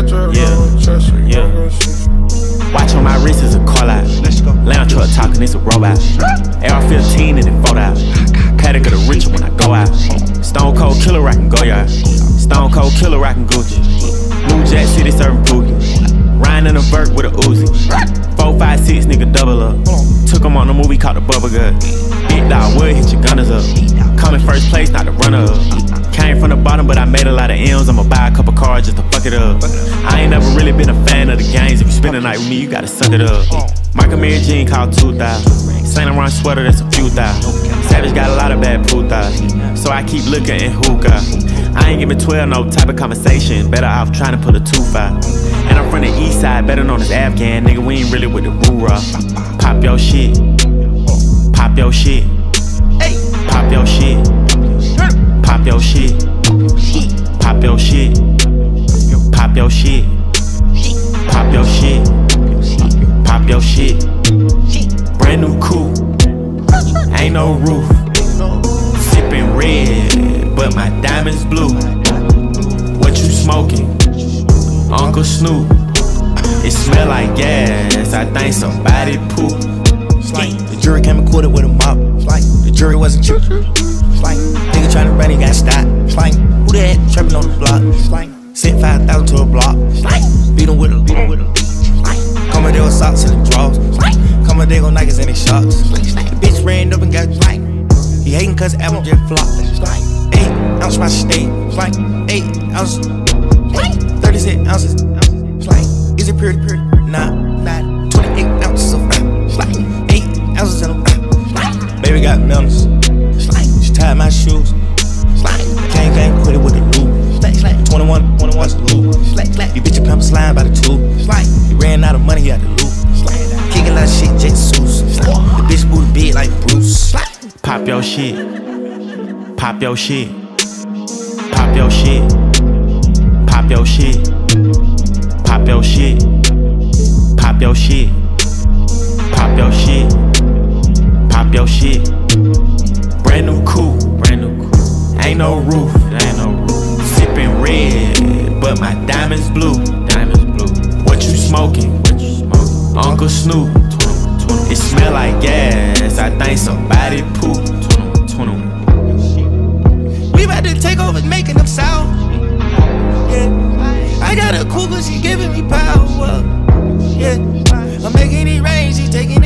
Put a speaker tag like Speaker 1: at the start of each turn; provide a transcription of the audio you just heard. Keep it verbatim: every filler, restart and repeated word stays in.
Speaker 1: Yeah, yeah. Watch on my wrist is a call out. Lounge truck talking, it's a robot. A R fifteen and it fold out. Paddock of the rich when I go out. Stone Cold Killer rockin' Goyard. Stone Cold Killer rockin' Gucci. New Jack City serving Pookie. Ryan in a vert with a Uzi. Four, five, six, nigga double up. Took him on a movie called The Bubble Gut. Big dog would hit your gunners up. Come in first place, not the runner up. Came from the bottom, but I made a lot of M's. I'ma buy a couple cars just to fuck it up. I ain't never really been a fan of the games. If you spend the night with me, you gotta suck it up. Michael Mary Jean called two thousand. Saint Laurent sweater, that's a few thousand. Savage got a lot of bad putas, so I keep looking in hookah. I ain't giving twelve no type of conversation. Better off trying to pull a two five. And I'm from the east side, better known as Afghan. Nigga, we ain't really with the boo-rah. Pop your shit. Pop your shit. Pop your shit. Pop your shit. Pop your shit. Pop your shit. Pop your shit. Pop your shit. Brand new coupe. Ain't no roof. Sippin' red, but my diamonds blue. What you smoking? Uncle Snoop. It smell like gas. I think somebody poop.
Speaker 2: The jury came and caught it with a mop. The jury wasn't true. Nigga tryna run, he got stopped. Who that trapping on the block? Sent five thousand to a block. Beat him with a, beat him with a. Come there with socks and the drawers. Come there go Nikes and they shots. The bitch ran up and got drank. He hating cause the album just flopped. Eight ounce my steak. Eight ounces. thirty-six ounces. Is it pure? Nah, nah. twenty-eight ounces of eight ounces in a baby got melons. She tied my shoes. Can't can't quit it with the loop. twenty-one, twenty-one's the loop. You bitch your pamper slime by the two. He ran out of money, he had to loop. Kicking like shit, Jesus. The bitch booty big like Bruce.
Speaker 1: Pop your shit. Pop your shit. Pop your shit. Pop your shit. Pop your shit. Pop your shit. Pop your shit. Pop your shit. Brand new coupe. Brand new coupe. Ain't no roof. Ain't no roof. Sippin' red, but my diamonds blue. Diamonds blue. What you smoking? What you smoking? Uncle Snoop. It smell like gas. I think somebody poop.
Speaker 2: We about to take over, making them sound. Yeah. I got a cougar, she giving me power. Yeah. I'm making it rain, she taking